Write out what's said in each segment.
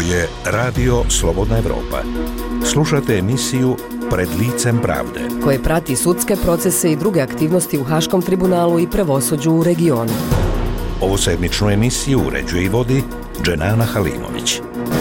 je Radio Slobodna Evropa. Slušate emisiju Pred licem pravde, koje prati sudske procese i druge aktivnosti u Haškom tribunalu i pravosuđu u regionu. Ovu sedmičnu emisiju uređuje i vodi Dženana Halimović.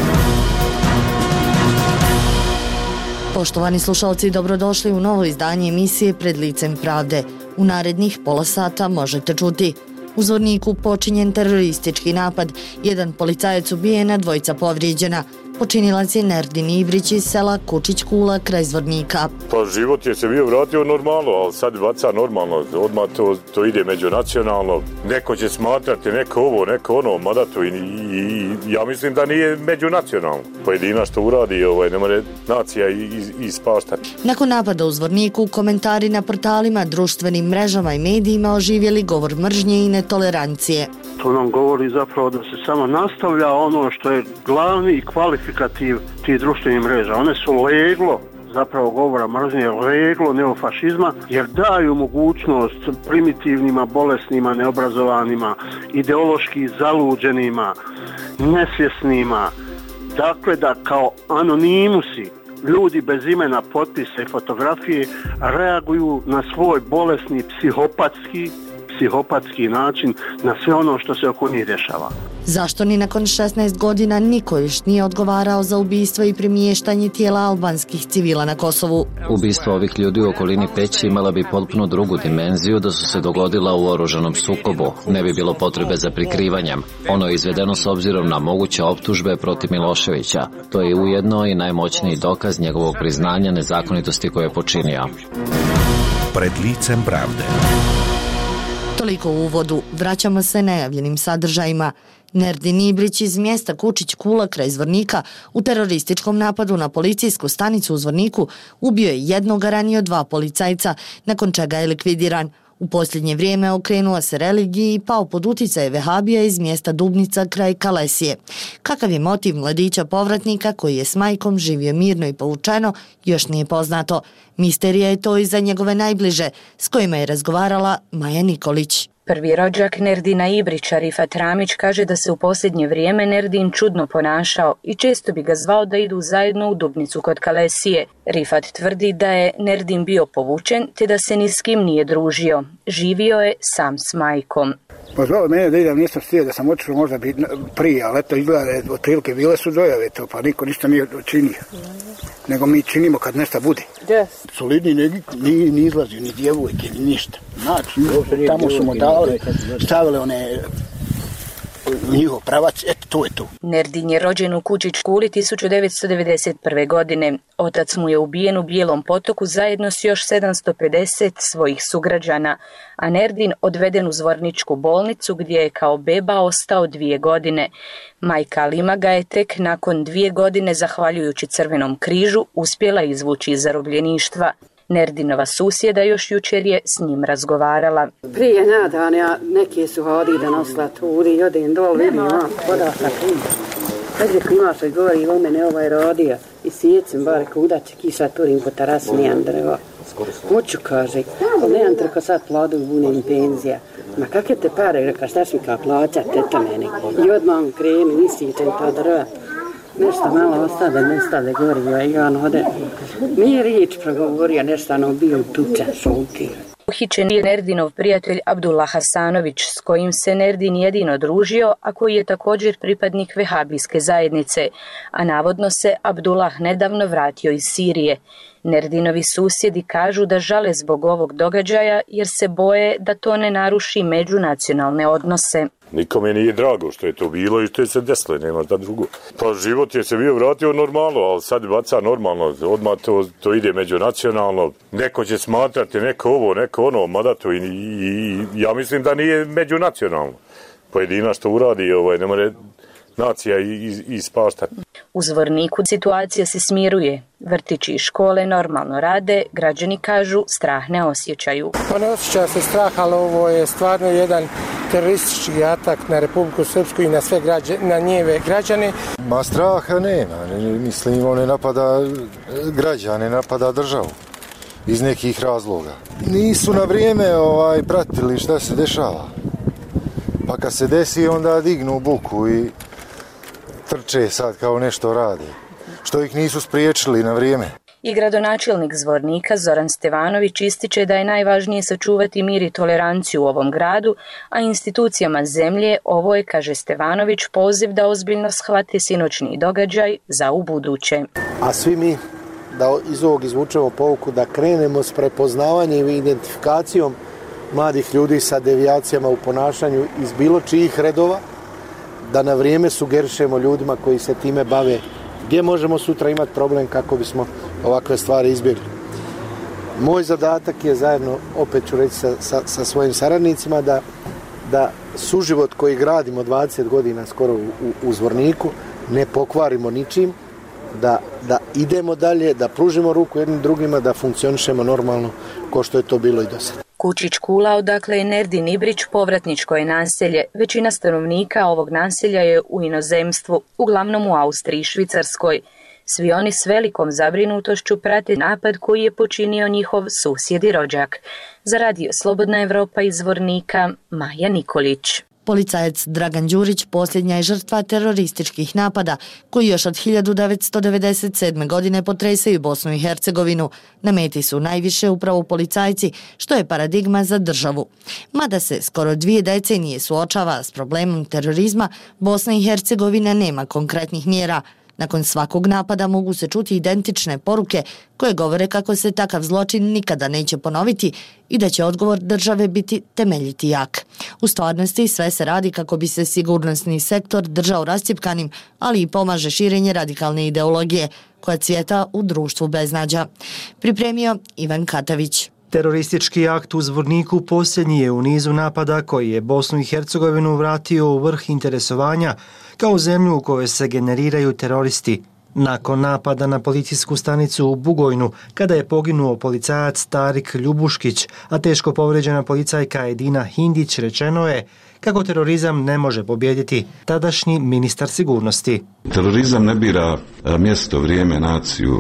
Poštovani slušalci, dobrodošli u novo izdanje emisije Pred licem pravde. U narednih pola sata možete čuti: u Zvorniku počinjen teroristički napad, jedan policajac ubijen, a dvojica povrijeđena. Počinilac je Nerdin Ibrić iz sela Kučić Kula kraj Zvornika. Pa život je se bio vratio normalno, ali sad baca normalno, odmah to ide međunacionalno. Neko će smatrati, neko ovo, neko ono, mada to i ja mislim da nije međunacionalno. Pojedina što uradi, ne more nacija ispaštati. Nakon napada u Zvorniku, komentari na portalima, društvenim mrežama i medijima oživjeli govor mržnje i netolerancije. To nam govori zapravo da se samo nastavlja ono što je glavni kvalifikativ tih društvenih mreža. One su leglo zapravo govora mržnje, leglo neofašizma, jer daju mogućnost primitivnima, bolesnima, neobrazovanima, ideološki zaluđenima, nesvjesnima, dakle da kao anonimusi, ljudi bez imena, potpisa i fotografije reaguju na svoj bolesni psihopatski način na sve ono što se oko njih dešava. Zašto ni nakon 16 godina niko još nije odgovarao za ubistvo i premještanje tijela albanskih civila na Kosovu? Ubistvo ovih ljudi u okolini Peći imala bi potpuno drugu dimenziju da su se dogodila u oružanom sukobu. Ne bi bilo potrebe za prikrivanjem. Ono je izvedeno s obzirom na moguće optužbe protiv Miloševića. To je ujedno i najmoćniji dokaz njegovog priznanja nezakonitosti koje je počinio. Pred licem pravde. Toliko u uvodu. Vraćamo se najavljenim sadržajima. Nerdin Ibrić iz mjesta Kučić Kula kraj Zvornika u terorističkom napadu na policijsku stanicu u Zvorniku ubio je jednog, a ranio dva policajca, nakon čega je likvidiran. U posljednje vrijeme okrenuo se religiji i pao pod utjecaj vehabija iz mjesta Dubnica kraj Kalesije. Kakav je motiv mladića povratnika koji je s majkom živio mirno i povučeno, još nije poznato. Misterija je to i za njegove najbliže, s kojima je razgovarala Maja Nikolić. Prvi rođak Nerdina Ibrića, Rifat Ramić, kaže da se u posljednje vrijeme Nerdin čudno ponašao i često bi ga zvao da idu zajedno u Dubnicu kod Kalesije. Rifat tvrdi da je Nerdin bio povučen te da se ni s kim nije družio. Živio je sam s majkom. Pa zvao mene da idem, nisam stio da sam otišao možda bi prije, ali eto izgleda, otprilike bile su dojave to, pa niko ništa nije činio. Nego mi činimo kad nešto bude. Yes. Solidni ni izlazi, ni djevojke, ni ništa. Znači, tamo su mu stavile one njihov pravac, eto, to je to. Nerdin je rođen u Kučić Kuli 1991. godine. Otac mu je ubijen u Bijelom Potoku zajedno s još 750 svojih sugrađana, a Nerdin odveden u Zvorničku bolnicu gdje je kao beba ostao 2 godine. Majka Alima ga je tek nakon 2 godine, zahvaljujući Crvenom križu, uspjela izvući iz zarobljeništva. Nerdinova susjeda još jučer je s njim razgovarala. Prije nadanja neki su hodili da nosila turi i odem dol, vidim podatak ima. Kad reko ima što govori, u mene ovaj rodio i sjecim bare kuda će kiša turim po terasu, nijem drvo. Hoću, kaže, ali nijem trko sad pladu bunem penzija. Ma kakve te pare, reka, šta mi kao plaća, teta meni. I odmah kremi, nisičem to drva. Nešto malo ostade govorio i on ode. Nije riječ progovorio, nešto ono bio tuča, šutio. Uhićen je Nerdinov prijatelj Abdullah Hasanović, s kojim se Nerdin jedino družio, a koji je također pripadnik vehabijske zajednice, a navodno se Abdullah nedavno vratio iz Sirije. Nerdinovi susjedi kažu da žale zbog ovog događaja jer se boje da to ne naruši međunacionalne odnose. Nikome nije drago što je to bilo i što je se desilo, nema šta drugo. Pa život je se bio vratio normalno, ali sad baca normalno, odmah to ide međunacionalno. Neko će smatrati, neko ovo, neko ono, mada to i ja mislim da nije međunacionalno. Pojedina što uradi, ne more nacija ispaštati. U Zvorniku situacija se smiruje. Vrtići i škole normalno rade, građani kažu strah ne osjećaju. Pa ne osjeća se strah, ali ovo je stvarno jedan teroristički atak na Republiku Srpsku i na sve na njeve građane. Ma straha nema, mislim on ne napada građane, napada državu iz nekih razloga. Nisu na vrijeme pratili šta se dešava. Pa kad se desi onda dignu buku i trče sad kao nešto rade, što ih nisu spriječili na vrijeme. I gradonačelnik Zvornika Zoran Stevanović ističe da je najvažnije sačuvati mir i toleranciju u ovom gradu, a institucijama zemlje ovo je, kaže Stevanović, poziv da ozbiljno shvate sinoćni događaj za ubuduće. A svi mi da iz ovog izvučemo pouku da krenemo s prepoznavanjem i identifikacijom mladih ljudi sa devijacijama u ponašanju iz bilo čijih redova, da na vrijeme sugerišemo ljudima koji se time bave gdje možemo sutra imati problem kako bismo ovakve stvari izbjegli. Moj zadatak je zajedno, opet ću reći sa svojim saradnicima, da suživot koji gradimo 20 godina skoro u Zvorniku ne pokvarimo ničim, da idemo dalje, da pružimo ruku jednim drugima, da funkcionišemo normalno kao što je to bilo i do sada. Kučić Kula, odakle je Nerdin Ibrić, povratničko je naselje. Većina stanovnika ovog naselja je u inozemstvu, uglavnom u Austriji i Švicarskoj. Svi oni s velikom zabrinutošću prate napad koji je počinio njihov susjed i rođak. Za radio Slobodna Evropa iz Zvornika, Maja Nikolić. Policajac Dragan Đurić posljednja je žrtva terorističkih napada koji još od 1997. godine potresaju Bosnu i Hercegovinu. Na meti su najviše upravo policajci, što je paradigma za državu. Mada se skoro 2 decenije suočava s problemom terorizma, Bosna i Hercegovina nema konkretnih mjera. Nakon svakog napada mogu se čuti identične poruke koje govore kako se takav zločin nikada neće ponoviti i da će odgovor države biti temeljiti jak. U stvarnosti sve se radi kako bi se sigurnosni sektor držao rascjepkanim, ali i pomaže širenje radikalne ideologije koja cvjeta u društvu beznađa. Pripremio Ivan Katavić. Teroristički akt u Zvorniku posljednji je u nizu napada koji je Bosnu i Hercegovinu vratio u vrh interesovanja kao zemlju u kojoj se generiraju teroristi. Nakon napada na policijsku stanicu u Bugojnu, kada je poginuo policajac Tarik Ljubuškić, a teško povrijeđena policajka Edina Hindić, rečeno je kako terorizam ne može pobijediti tadašnji ministar sigurnosti. Terorizam ne bira mjesto, vrijeme, naciju.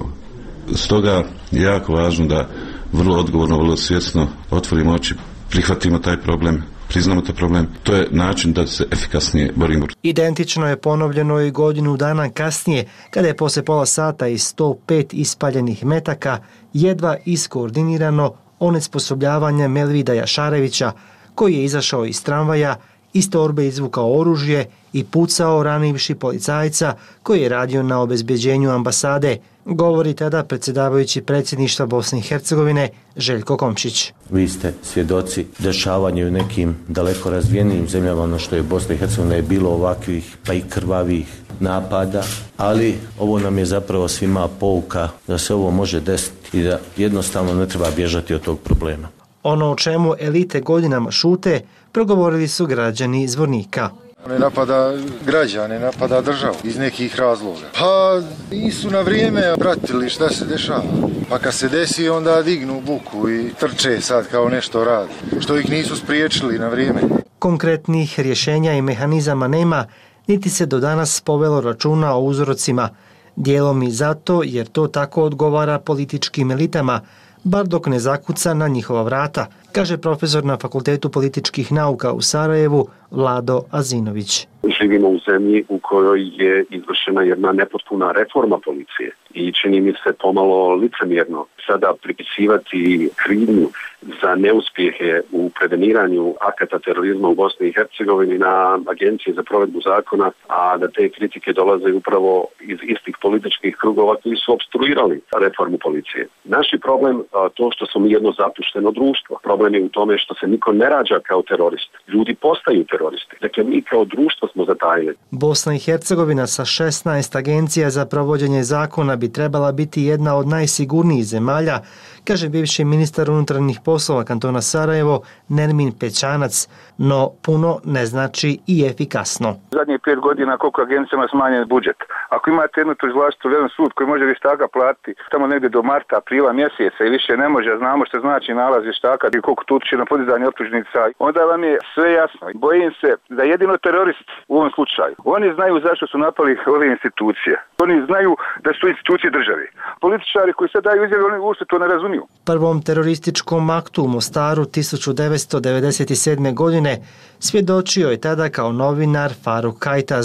Stoga je jako važno da vrlo odgovorno, vrlo svjesno otvorimo oči, prihvatimo taj problem, priznamo taj problem. To je način da se efikasnije borimo. Identično je ponovljeno i godinu dana kasnije, kada je poslije pola sata i 105 ispaljenih metaka jedva iskoordinirano onesposobljavanje Melvida Jašarevića, koji je izašao iz tramvaja, iz torbe izvukao oružje i pucao ranivši policajca koji je radio na obezbeđenju ambasade, govori tada predsjedavajući predsjedništva Bosne i Hercegovine Željko Komšić. Vi ste svjedoci dešavanja u nekim daleko razvijenijim zemljama, ono što je Bosna i Hercegovina, je bilo ovakvih pa i krvavih napada, ali ovo nam je zapravo svima pouka da se ovo može desiti i da jednostavno ne treba bježati od tog problema. Ono o čemu elite godinama šute, progovorili su građani Zvornika. Ne napada građane, napada državu iz nekih razloga. Pa nisu na vrijeme pratili šta se dešava. Pa kad se desi onda dignu buku i trče sad kao nešto radi, što ih nisu spriječili na vrijeme. Konkretnih rješenja i mehanizama nema, niti se do danas povelo računa o uzrocima. Dijelom i zato jer to tako odgovara političkim elitama, bar dok ne zakuca na njihova vrata, kaže profesor na Fakultetu političkih nauka u Sarajevu Vlado Azinović. Živimo u zemlji u kojoj je izvršena jedna nepotpuna reforma policije i čini mi se pomalo licemjerno sada pripisivati krivnju za neuspjehe u preveniranju akata terorizma u Bosni i Hercegovini na Agenciji za provedbu zakona, a da te kritike dolaze upravo iz istih političkih krugova koji su opstruirali reformu policije. Naš je problem to što smo mi jedno zapušteno društvo. Problem je u tome što se niko ne rađa kao terorist. Ljudi postaju teroristi. Dakle, mi kao društvo smo zatajili. Bosna i Hercegovina sa 16 agencija za provođenje zakona bi trebala biti jedna od najsigurnijih zemalja, kaže bivši ministar unutarnjih poslova kantona Sarajevo Nermin Pećanac, no puno ne znači i efikasno. Zadnjih 5 godina koliko agencijama smanjen budžet. Ako imate jednu tužilaštvo ili jedan sud koji može vještaka platiti tamo negdje do marta, aprila mjeseca i više ne može, znamo što znači nalaz vještaka i koliko tu utiče na podizanje optužnica, onda vam je sve jasno. Bojim se da jedino terorist u ovom slučaju. Oni znaju zašto su napali ove institucije. Oni znaju da su institucije države. Političari koji sad daju izjave, oni uopšte to ne razumiju. Prvom terorističkom aktu u Mostaru 1997. godine svjedočio je tada kao novinar Faruk Kajtaz.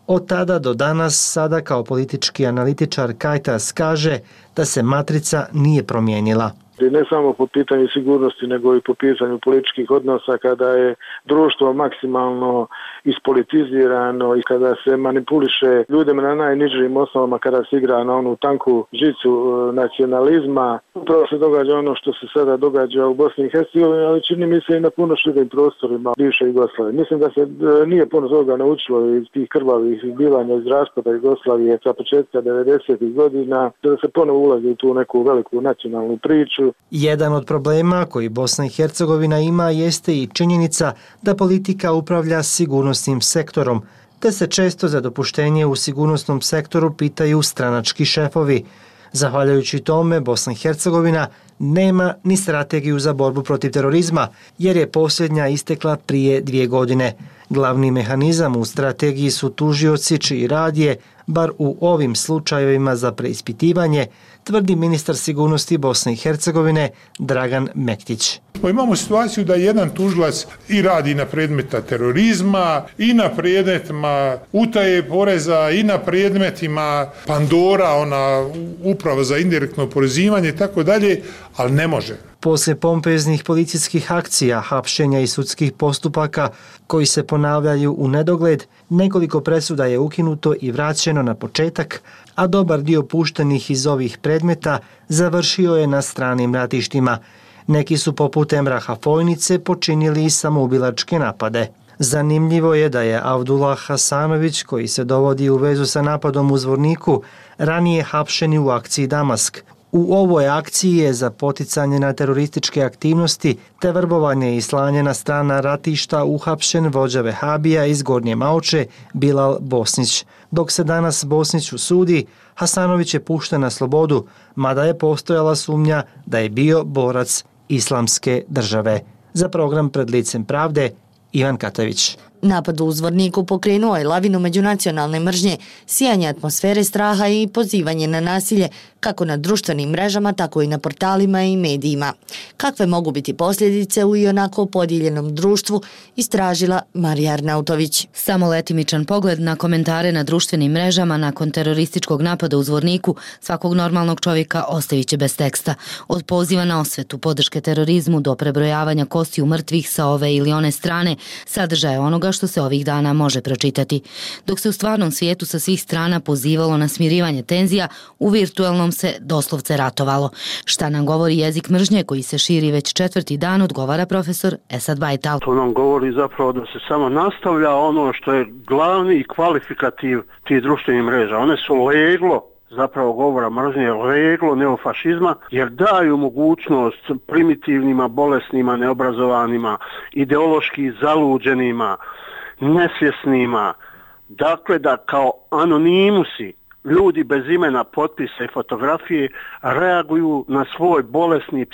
Od tada do danas, sada kao politički analitičar Kajtas kaže da se matrica nije promijenila. Ne samo po pitanju sigurnosti, nego i po pitanju političkih odnosa, kada je društvo maksimalno ispolitizirano i kada se manipuliše ljudima na najnižim osnovama, kada se igra na onu tanku žicu nacionalizma. Upravo se događa ono što se sada događa u Bosni i Hercegovini, ali čini mi se i na puno širim prostorima bivše Jugoslavije. Mislim da se nije puno toga naučilo iz tih krvavih zbivanja iz raspada Jugoslavije sa početka 90. godina, da se ponovo ulazi u tu neku veliku nacionalnu priču. Jedan od problema koji Bosna i Hercegovina ima jeste i činjenica da politika upravlja sigurnosnim sektorom, te se često za dopuštenje u sigurnosnom sektoru pitaju stranački šefovi. Zahvaljujući tome, Bosna i Hercegovina nema ni strategiju za borbu protiv terorizma, jer je posljednja istekla prije 2 godine. Glavni mehanizam u strategiji su tužioci čiji rad je, bar u ovim slučajevima za preispitivanje, tvrdi ministar sigurnosti Bosne i Hercegovine Dragan Mektić. Imamo situaciju da jedan tužilac i radi na predmeta terorizma, i na predmetima utaje poreza, i na predmetima Pandora, ona uprava za indirektno oporezivanje i tako dalje, ali ne može. Poslije pompeznih policijskih akcija, hapšenja i sudskih postupaka koji se ponavljaju u nedogled, nekoliko presuda je ukinuto i vraćeno na početak, a dobar dio puštenih iz ovih predmeta završio je na stranim ratištima. Neki su poput Emraha Fojnice počinili i samoubilačke napade. Zanimljivo je da je Avdullah Hasanović, koji se dovodi u vezu sa napadom u Zvorniku, ranije hapšen u akciji Damask. U ovoj akciji je za poticanje na terorističke aktivnosti te vrbovanje i slanje na strana ratišta uhapšen vođa Vehabija iz Gornje Maoče Bilal Bosnić. Dok se danas Bosniću sudi, Hasanović je pušten na slobodu, mada je postojala sumnja da je bio borac Islamske države. Za program Pred licem pravde, Ivan Katavić. Napad u Zvorniku pokrenuo je lavinu međunacionalne mržnje, sijanje atmosfere straha i pozivanje na nasilje kako na društvenim mrežama, tako i na portalima i medijima. Kakve mogu biti posljedice u ionako podijeljenom društvu, istražila Marija Arnautović. Samo letimičan pogled na komentare na društvenim mrežama nakon terorističkog napada u Zvorniku svakog normalnog čovjeka ostavit će bez teksta. Od poziva na osvetu, podrške terorizmu do prebrojavanja kostiju mrtvih sa ove ili one strane, sadržaje onoga što se ovih dana može pročitati. Dok se u stvarnom svijetu sa svih strana pozivalo na smirivanje tenzija, u virtualnom se doslovce ratovalo. Šta nam govori jezik mržnje koji se širi već 4. dan, odgovara profesor Esad Bajtal. To nam govori zapravo da se samo nastavlja ono što je glavni i kvalifikativ tih društvenih mreža. One su leglo zapravo govora mržnje, leglo neofašizma, jer daju mogućnost primitivnima, bolesnima, neobrazovanima, ideološki zaluđenima, nesvjesnima, dakle da kao anonimusi, ljudi bez imena, potpisa i fotografije reaguju na svoj bolesni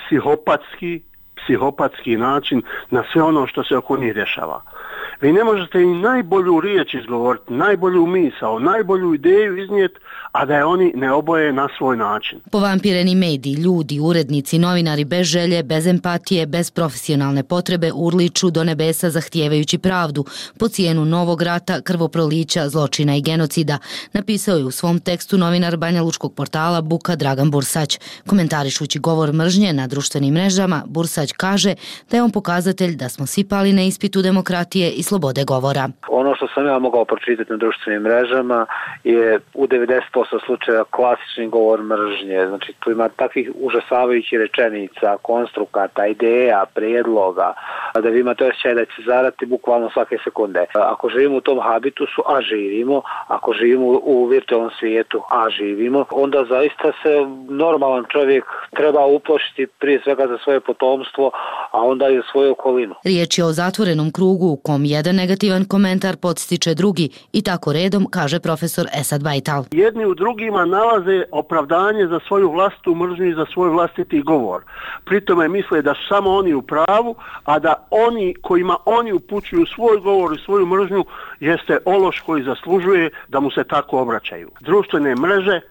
psihopatski način na sve ono što se oko njih dešava. Vi ne možete i najbolju riječ izgovoriti, najbolju misao, najbolju ideju iznijeti, a da je oni ne oboje na svoj način. Povampireni mediji, ljudi, urednici, novinari bez želje, bez empatije, bez profesionalne potrebe urliču do nebesa zahtijevajući pravdu po cijenu novog rata, krvoprolića, zločina i genocida, napisao je u svom tekstu novinar banjalučkog portala Buka Dragan Bursać. Komentarišući govor mržnje na društvenim mrežama, Bursać kaže da je on pokazatelj da smo svi pali na ispitu demokratije i slobode govora. Ono što sam ja mogao pročitati na društvenim mrežama je u 90% slučaja klasični govor mržnje. Znači tu ima takvih užasavajućih rečenica, konstrukata, ideja, prijedloga, da vi imate osjećaj da će zarati bukvalno svake sekunde. Ako živimo u tom habitusu, a živimo, ako živimo u virtualnom svijetu, a živimo, onda zaista se normalan čovjek treba uplašiti prije svega za svoje potomstvo, a onda i za svoju okolinu. Riječ je o zatvorenom krugu u kom jedan negativan komentar podstiče drugi i tako redom, kaže profesor Esad Bajtal. Jedni u drugima nalaze opravdanje za svoju vlastitu mržnju i za svoj vlastiti govor. Pritome misle da su samo oni u pravu, a da oni kojima oni upućuju svoj govor i svoju mržnju jeste ološ koji zaslužuje da mu se tako obraćaju. Društvene mreže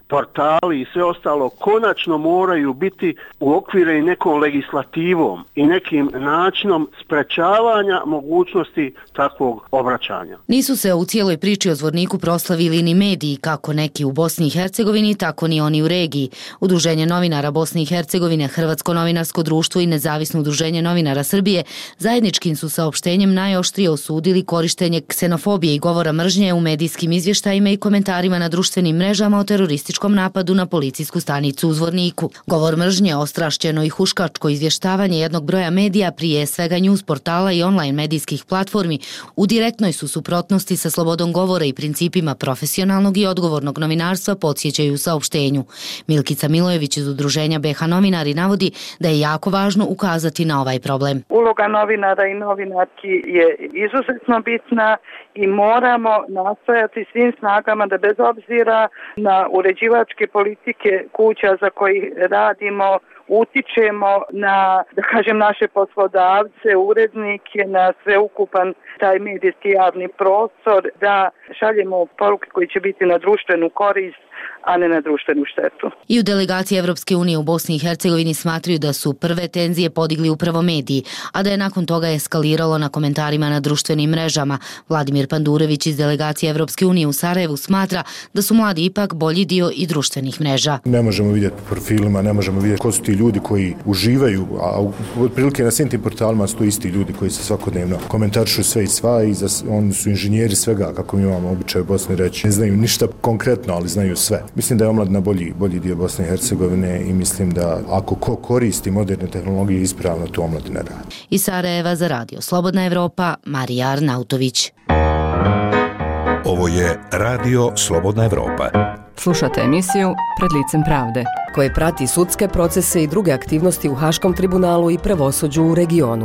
portali i sve ostalo konačno moraju biti uokvireni nekom legislativom i nekim načinom sprečavanja mogućnosti takvog obraćanja. Nisu se u cijeloj priči o Zvorniku proslavili ni mediji, kako neki u Bosni i Hercegovini, tako ni oni u regiji. Udruženje novinara Bosne i Hercegovine, Hrvatsko novinarsko društvo i Nezavisno udruženje novinara Srbije zajedničkim su saopštenjem najoštrije osudili korištenje ksenofobije i govora mržnje u medijskim izvještajima i komentarima na društvenim mrežama o terorističkom napadu na policijsku stanicu u Zvorniku. Govor mržnje, ostrašćeno i huškačko izvještavanje jednog broja medija, prije svega news portala i online medijskih platformi, u direktnoj su suprotnosti sa slobodom govora i principima profesionalnog i odgovornog novinarstva, podsjećaju u saopštenju. Milkica Milojević iz udruženja BH Novinari navodi da je jako važno ukazati na ovaj problem. Uloga novinara i novinarki je izuzetno bitna i moramo nastojati svim snagama da bez obzira na uređivačke politike kuća za koji radimo, utičemo na, da kažem, naše poslodavce, urednike, na sveukupan taj medijski javni prostor, da šaljemo poruke koji će biti na društvenu korist, a ne na društvenu štetu. I u delegaciji Evropske unije u Bosni i Hercegovini smatraju da su prve tenzije podigli upravo mediji, a da je nakon toga eskaliralo na komentarima na društvenim mrežama. Vladimir Pandurević iz delegacije Evropske unije u Sarajevu smatra da su mladi ipak bolji dio i društvenih mreža. Ne možemo vidjeti po profilima, ne možemo vidjeti ko su ti ljudi koji uživaju, a otprilike na svim tim portalima su to isti ljudi koji se svakodnevno komentarišu sve i sva i oni su inženjeri svega, kako mi imamo običaj u Bosni reći. Ne znaju ništa konkretno, ali znaju sve. Mislim da je omladina bolji dio Bosne i Hercegovine i mislim da ako ko koristi moderne tehnologije ispravno, to omladina radi. Iz Sarajeva za radio Slobodna Evropa, Marija Arnautović. Ovo je Radio Slobodna Evropa. Slušate emisiju Pred licem pravde, koje prati sudske procese i druge aktivnosti u Haškom tribunalu i pravosuđu u regionu.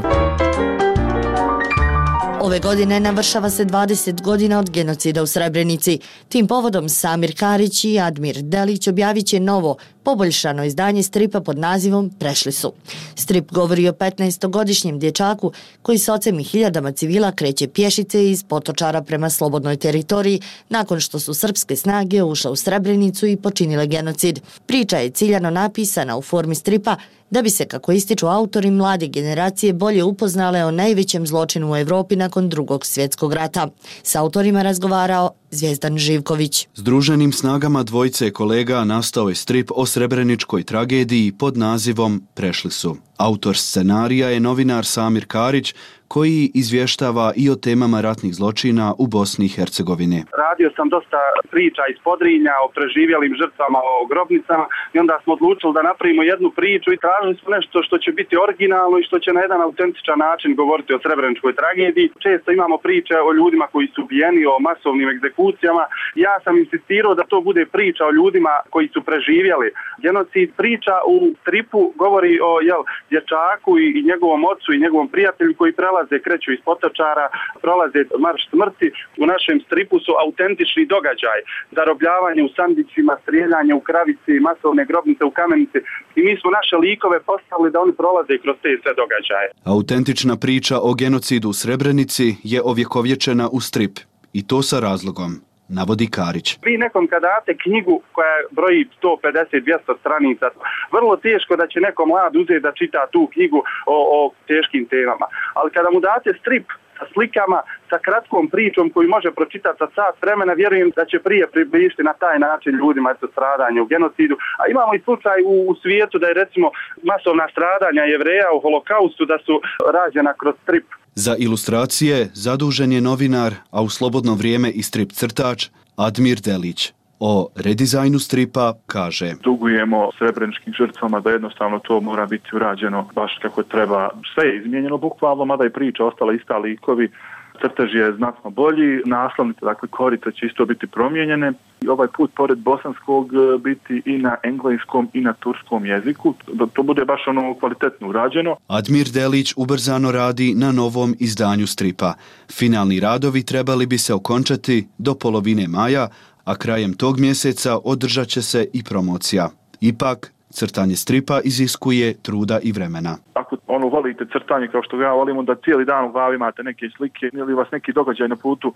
Ove godine navršava se 20 godina od genocida u Srebrenici. Tim povodom Samir Karić i Admir Delić objavit će novo, poboljšano izdanje stripa pod nazivom Prešli su. Strip govori o 15-godišnjem dječaku koji s ocem i hiljadama civila kreće pješice iz Potočara prema slobodnoj teritoriji nakon što su srpske snage ušle u Srebrenicu i počinile genocid. Priča je ciljano napisana u formi stripa da bi se, kako ističu autori, mlade generacije bolje upoznale o najvećem zločinu u Evropi nakon Drugog svjetskog rata. S autorima razgovarao Zvjezdan Živković. Združenim snagama dvojice kolega nastao je strip o srebreničkoj tragediji pod nazivom Prešli su. Autor scenarija je novinar Samir Karić, koji izvještava i o temama ratnih zločina u Bosni i Hercegovini. Radio sam dosta priča iz Podrinja o preživjelim žrtvama, o grobnicama i onda smo odlučili da napravimo jednu priču i tražili smo nešto što će biti originalno i što će na jedan autentičan način govoriti o srebreničkoj tragediji. Često imamo priče o ljudima koji su ubijeni, o masovnim egzekucijama. Ja sam insistirao da to bude priča o ljudima koji su preživjeli genocid. Priča u stripu govori o dječaku i njegovom ocu i njegovom prijatelju koji kreću iz Potočara, prolaze marš smrti. U našem stripu su autentični događaj, zarobljavanje u sandicima, strijeljanje u kravici, masovne grobnice u kamenici i mi smo naše likove postavili da oni prolaze kroz te sve događaje. Autentična priča o genocidu u Srebrenici je ovjekovječena u strip i to sa razlogom, navodi Karić. Vi nekom kad date knjigu koja broji 150-200 stranica, vrlo teško da će neko mlad uzeti da čita tu knjigu o teškim temama. Ali kada mu date strip sa slikama, sa kratkom pričom koju može pročitati za sat vremena, vjerujem da će prije približiti na taj način ljudima stradanje u genocidu. A imamo i slučaj u svijetu da je recimo masovna stradanja Jevreja u holokaustu da su rađena kroz strip. Za ilustracije zadužen je novinar, a u slobodno vrijeme i strip crtač Admir Delić. O redizajnu stripa kaže: Dugujemo srebreničkim žrtvama da jednostavno to mora biti urađeno baš kako treba. Sve je izmijenjeno bukvalno, mada je priča ostala ista, likovi. Crtež je znatno bolji, naslovnice, dakle korice će isto biti promijenjene. I ovaj put pored bosanskog biti i na engleskom i na turskom jeziku. Da to bude baš ono kvalitetno urađeno. Admir Delić ubrzano radi na novom izdanju stripa. Finalni radovi trebali bi se okončati do polovine maja, a krajem tog mjeseca održat će se i promocija. Ipak, crtanje stripa iziskuje truda i vremena. Ako volite crtanje kao što ja volim, onda cijeli dan u glavi imate neke slike ili vas neki događaj na putu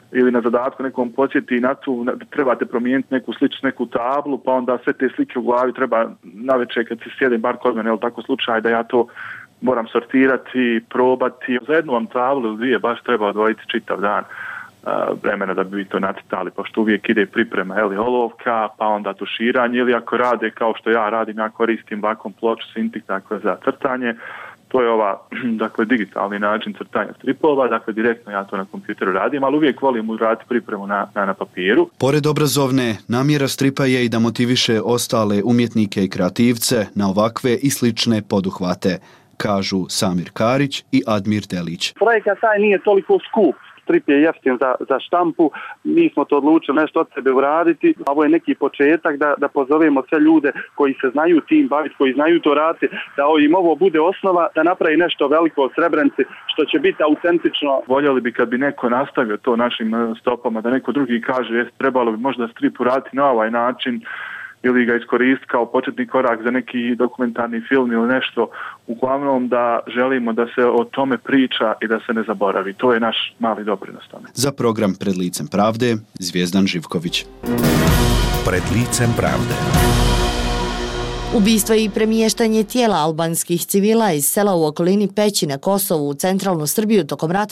ili na zadatku nekom podsjeti na tu, trebate promijeniti neku sličnu, neku tablu, pa onda sve te slike u glavi treba navečer kad se sjede, bar kod mene, je li tako slučaj da ja to moram sortirati, probati. Za jednu vam tablu ili dvije baš treba odvojiti čitav dan vremena da bi vi to nacrtali, pošto uvijek ide priprema olovka, pa onda tuširanje, ili ako rade kao što ja radim, ja koristim vakum ploču Cintiq, dakle za crtanje. To je dakle, digitalni način crtanja stripova, dakle direktno ja to na kompjuteru radim, ali uvijek volim uraditi pripremu na papiru. Pored obrazovne, namjera stripa je i da motiviše ostale umjetnike i kreativce na ovakve i slične poduhvate, kažu Samir Karić i Admir Delić. Projekat taj nije toliko skup. Strip je jeftin za štampu, mi smo to odlučili nešto od sebe uraditi. Ovo je neki početak da pozovemo sve ljude koji se znaju tim baviti, koji znaju to raditi, da im ovo bude osnova, da napravi nešto veliko od Srebrenice, što će biti autentično. Voljeli bi kad bi neko nastavio to našim stopama, da neko drugi kaže trebalo bi možda strip uraditi na ovaj način, ili ga iskoristiti kao početni korak za neki dokumentarni film ili nešto. Uglavnom da želimo da se o tome priča i da se ne zaboravi. To je naš mali doprinos tome. Za program Pred licem pravde, Zvijezdan Živković. Pred licem pravde. Ubistvo i premještanje tijela albanskih civila iz sela u okolini Peći na Kosovu u centralnu Srbiju tokom rata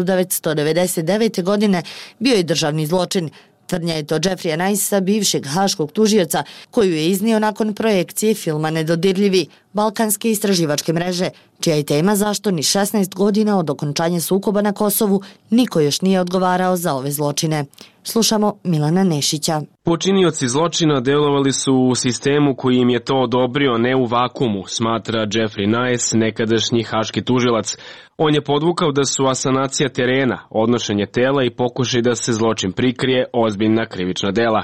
1999. godine bio je državni zločin. Tvrdnja je to Jeffrey Nicea, bivšeg haškog tužioca, koju je iznio nakon projekcije filma Nedodirljivi, balkanske istraživačke mreže, čija je tema zašto ni 16 godina od okončanja sukoba na Kosovu niko još nije odgovarao za ove zločine. Slušamo Milana Nešića. Počinioci zločina delovali su u sistemu koji im je to odobrio, ne u vakumu, smatra Jeffrey Nice, nekadašnji haški tužilac. On je podvukao da su asanacija terena, odnošenje tela i pokušaj da se zločin prikrije ozbiljna krivična dela.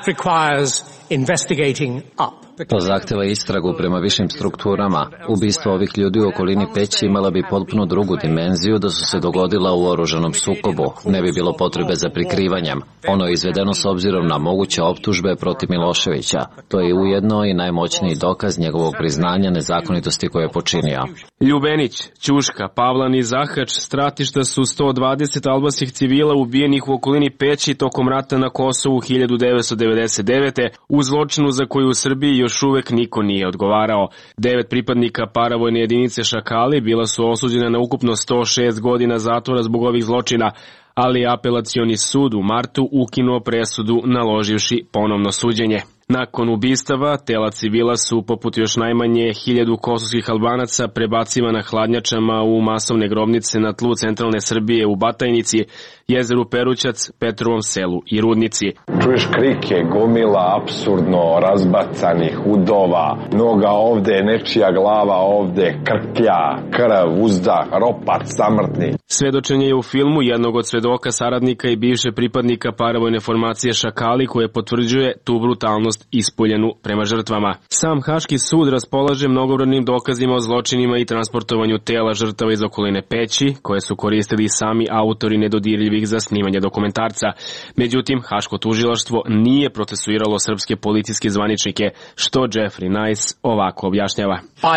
To zahteva istragu prema višim strukturama. Ubistvo ovih ljudi u okolini Peći imala bi potpuno drugu dimenziju da su se dogodila u oružanom sukobu. Ne bi bilo potrebe za prikrivanjem. Ono je izvedeno s obzirom na moguće optužbe protiv Miloševića. To je ujedno i najmoćniji dokaz njegovog priznanja nezakonitosti koje je počinio. Ljubenić, Ćuška, Pavlan i Zahač stratišta su 120 albanskih civila ubijenih u okolini Peći tokom rata na Kosovu 1999. u zločinu za koju u Srbiji još uvek niko nije odgovarao. 9 pripadnika paravojne jedinice Šakali bila su osuđena na ukupno 106 godina zatvora zbog ovih zločina, ali apelacioni sud u martu ukinuo presudu naloživši ponovno suđenje. Nakon ubistava, tela civila su, poput još najmanje 1000 kosovskih Albanaca, prebacivana hladnjačama u masovne grobnice na tlu centralne Srbije u Batajnici, jezeru Perućac, Petrovom selu i Rudnici. Čuješ krike, gomila, apsurdno razbacanih udova, noga ovde, nečija glava ovde, krklja, krv, uzdah, ropat, samrtni. Svedočenje je u filmu jednog od svedoka, saradnika i bivše pripadnika paravojne formacije Šakali, koje potvrđuje tu brutalnost ispoljenu prema žrtvama. Sam Haški sud raspolaže mnogobrojnim dokazima o zločinima i transportovanju tela žrtava iz okoline Peći, koje su koristili sami autori Nedodirljivih za snimanje dokumentarca. Međutim, Haško tužilaštvo nije procesuiralo srpske policijske zvaničnike, što Jeffrey Nice ovako objašnjava.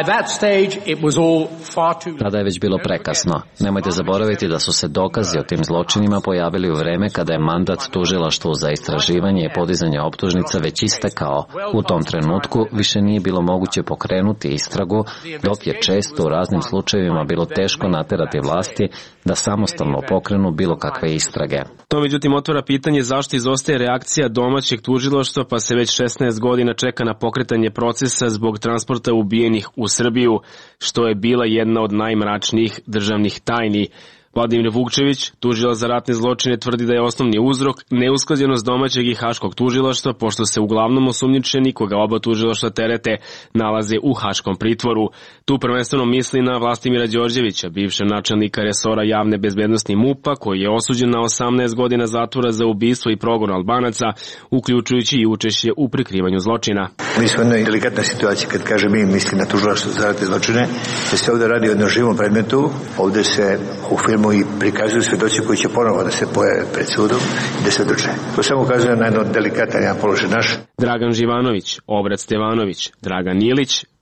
Tada je već bilo prekasno. Nemojte zaboraviti da su se dokazi o tim zločinima pojavili u vreme kada je mandat tužilaštvu za istraživanje i podizanje optužnica već istekao. U tom trenutku više nije bilo moguće pokrenuti istragu, dok je često u raznim slučajevima bilo teško naterati vlasti da samostalno pokrenu bilo kakve istrage. To međutim otvara pitanje zašto izostaje reakcija domaćeg tužilaštva, pa se već 16 godina čeka na pokretanje procesa zbog transporta ubijenih u Srbiju, što je bila jedna od najmračnijih državnih tajni. Vladimir Vukčević, tužilac za ratne zločine, tvrdi da je osnovni uzrok neusklađenost domaćeg i haškog tužilaštva, pošto se uglavnom osumnjičeni, koga oba tužilaštva terete, nalaze u haškom pritvoru. Tu prvenstveno misli na Vlastimira Đorđevića, bivšeg načelnika resora javne bezbednosti MUP-a, koji je osuđen na 18 godina zatvora za ubistvo i progon Albanaca, uključujući i učešće u prikrivanju zločina. Mi smo u jednoj delikatnoj situaciji kad kaže mi mislim na tužilaštvo za ratne zločine, da se ovdje radi o jednom živom predmetu, ovdje se u filmu i prikazuju svedoci koji će ponovo da se pojave pred sudom i da se doče. To samo ukazuje na jedno delikatan položaj naš. Dragan Živanović, Obrat Stevanović, Dragan Ilić,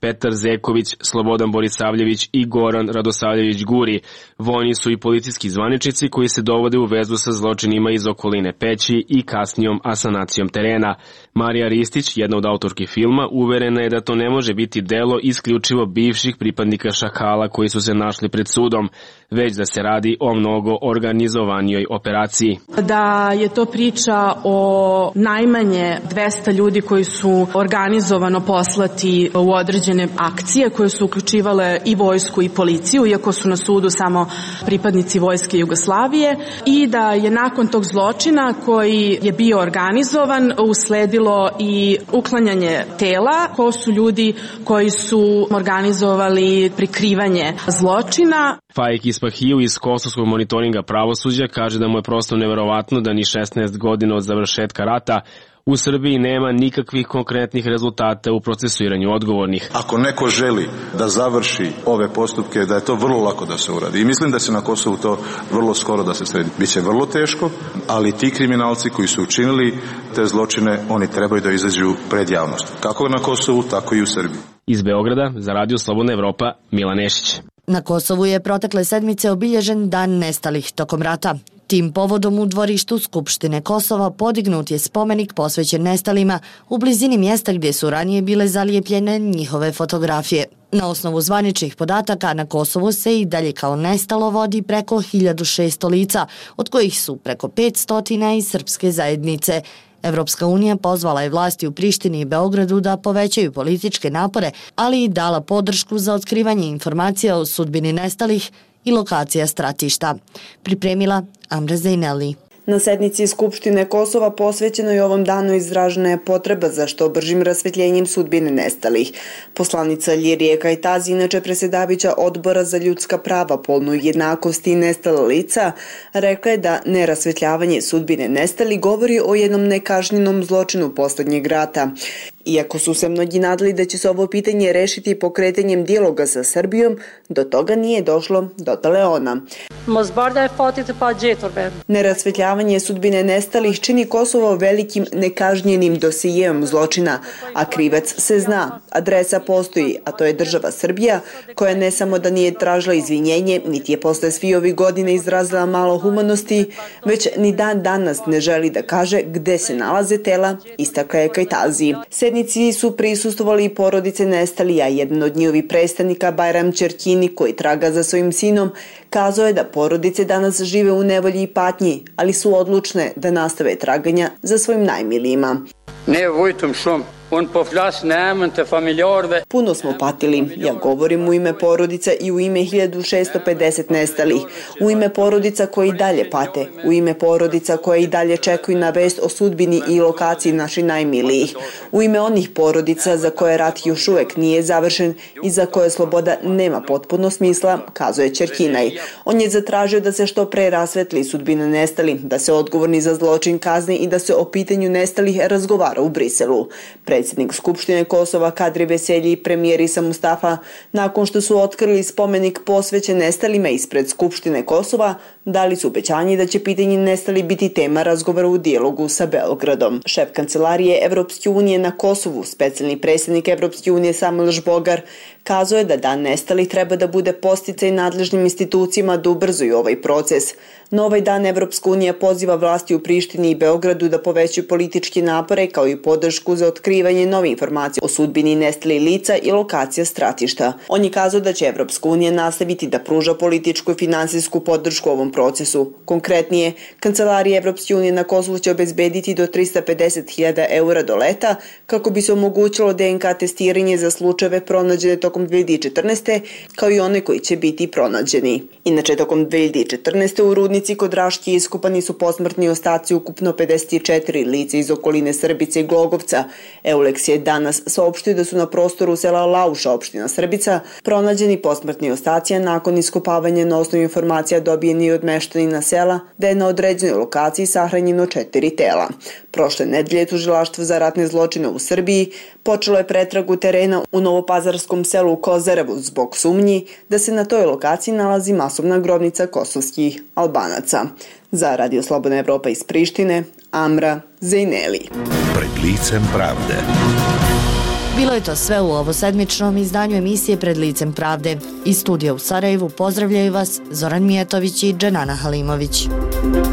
Petar Zeković, Slobodan Borisavljević i Goran Radosavljević Guri. Vojni su i policijski zvaničnici koji se dovode u vezu sa zločinima iz okoline Peći i kasnijom asanacijom terena. Marija Ristić, jedna od autorki filma, uverena je da to ne može biti delo isključivo bivših pripadnika Šakala koji su se našli pred sudom, već da se radi o mnogo organizovanijoj operaciji. Da je to priča o najmanje 200 ljudi koji su organizovano poslati u određene akcije koje su uključivale i vojsku i policiju, iako su na sudu samo pripadnici vojske Jugoslavije, i da je nakon tog zločina koji je bio organizovan usledilo i uklanjanje tela. Ko su ljudi koji su organizovali prikrivanje zločina? Faik Ispahiju iz Kosovskog monitoringa pravosuđa kaže da mu je prosto neverovatno da ni 16 godina od završetka rata u Srbiji nema nikakvih konkretnih rezultata u procesuiranju odgovornih. Ako neko želi da završi ove postupke, da je to vrlo lako da se uradi. I mislim da će na Kosovu to vrlo skoro da se sredi. Biće vrlo teško, ali ti kriminalci koji su učinili te zločine, oni trebaju da izađu pred javnost. Kako na Kosovu, tako i u Srbiji. Iz Beograda za Radio Slobodna Evropa, Milan Nešić. Na Kosovu je protekle sedmice obilježen Dan nestalih tokom rata. Tim povodom u dvorištu Skupštine Kosova podignut je spomenik posvećen nestalima u blizini mjesta gdje su ranije bile zalijepljene njihove fotografije. Na osnovu zvaničnih podataka na Kosovu se i dalje kao nestalo vodi preko 1600 lica, od kojih su preko 500 iz srpske zajednice. Evropska unija pozvala je vlasti u Prištini i Beogradu da povećaju političke napore, ali i dala podršku za otkrivanje informacija o sudbini nestalih i lokacija stratišta. Pripremila Amra Zejneli. Na sednici Skupštine Kosova posvećenoj ovom danu izražena je potreba za što bržim rasvetljenjem sudbine nestalih. Poslanica Ljirije Kajtazi, inače predsjedavajuća Odbora za ljudska prava, polnu jednakost i nestala lica, rekla je da nerasvetljavanje sudbine nestalih govori o jednom nekažnjenom zločinu posljednjeg rata. Iako su se mnogi nadali da će se ovo pitanje rešiti pokretanjem dijaloga sa Srbijom, do toga nije došlo, dodala ona. Nerasvetljavanje sudbine nestalih čini Kosovo velikim nekažnjenim dosijeom zločina, a krivac se zna, adresa postoji, a to je država Srbija, koja ne samo da nije tražila izvinjenje, niti je posle svih ovih godina izrazila malo humanosti, već ni dan danas ne želi da kaže gde se nalaze tela, istakla je Kajtazi. Sednici su prisustvovali i porodice nestalih, a jedan od njihovih predstavnika, Bajram Čerkini, koji traga za svojim sinom, kazao je da porodice danas žive u nevolji i patnji, ali su odlučne da nastave traganja za svojim najmilijima. Puno smo patili. Ja govorim u ime porodica i u ime 1650 nestalih, u ime porodica koji i dalje pate, u ime porodica koje i dalje čekaju na vest o sudbini i lokaciji naših najmilijih, u ime onih porodica za koje rat još uvek nije završen i za koje sloboda nema potpuno smisla, kazuje Čerkinaj. On je zatražio da se što pre rasvetli sudbina nestalih, da se odgovorni za zločin kazni i da se o pitanju nestalih razgovara u Briselu. Predsjednik Skupštine Kosova Kadri Veselji i premijer Isa Mustafa, nakon što su otkrili spomenik posvećen nestalima ispred Skupštine Kosova, dali su obećanje da će pitanje nestali biti tema razgovora u dijalogu sa Beogradom. Šef kancelarije Evropske unije na Kosovu, specijalni predsjednik Evropske unije Samuel Žbogar, kazao je da Dan nestalih treba da bude podsticaj nadležnim institucijama da ubrzuju ovaj proces. Na ovaj dan Evropska unija poziva vlasti u Prištini i Beogradu da povećaju političke napore kao i podršku za otkrivanje nove informacije o sudbini nestalih lica i lokacija stratišta. On je kazao da će Evropska unija nastaviti da pruža političku i finansijsku podršku ovom procesu. Konkretnije, Kancelarija Evropske unije na Kosovu će obezbediti do 350.000 eura do leta kako bi se omogućilo DNK testiranje za slučajeve pronađene tokom 2014. kao i one koji će biti pronađeni. Inače, tokom 2014. u rudnici kod Raške iskopani su posmrtni ostaci ukupno 54 lica iz okoline Srbice i Glogovca. Eulex je danas saopštio da su na prostoru sela Lauša, opština Srbica, pronađeni posmrtni ostaci, a nakon iskopavanja na osnovu informacija dobijeni od meštanina sela da je na određenoj lokaciji sahranjeno 4 tela. Prošle nedelje Tužilaštvo za ratne zločine u Srbiji počelo je pretragu terena u novopazarskom selu Kozarevu zbog sumnji da se na toj lokaciji nalazi masovna grobnica kosovskih Albanaca. Za Radio Slobodna Evropa iz Prištine, Amra Zejneli. Pred licem pravde. Bilo je to sve u ovosedmičnom izdanju emisije Pred licem pravde. Iz studija u Sarajevu pozdravljaju vas Zoran Mijatović i Dženana Halimović.